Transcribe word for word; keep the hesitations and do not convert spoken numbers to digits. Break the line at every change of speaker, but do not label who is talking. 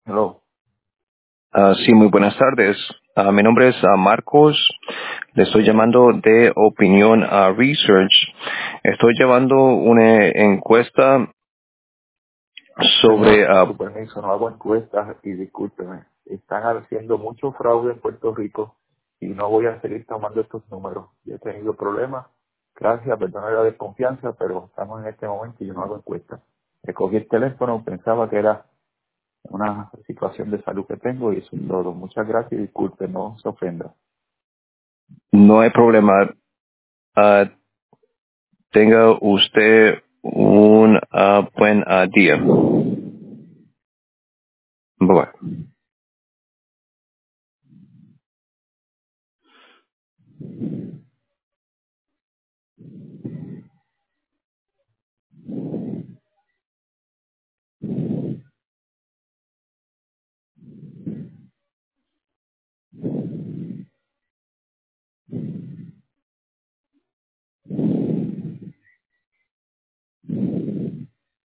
Hello.
Ah, sí, muy buenas tardes. Ah, mi nombre es ah, Marcos. Le estoy llamando de Opinión ah, Research. Estoy llevando una encuesta
Señor,
sobre...
con
ah,
su permiso, no hago encuestas y discúlpeme. Están haciendo mucho fraude en Puerto Rico y no voy a seguir tomando estos números. Yo he tenido problemas. Gracias, perdona la desconfianza, pero estamos en este momento y yo no hago encuestas. Recogí el teléfono, pensaba que era una situación de salud que tengo y eso es todo. Muchas gracias y disculpe, no se ofenda.
no hay problema. Ah, tenga usted un ah, buen ah, día. Bye-bye.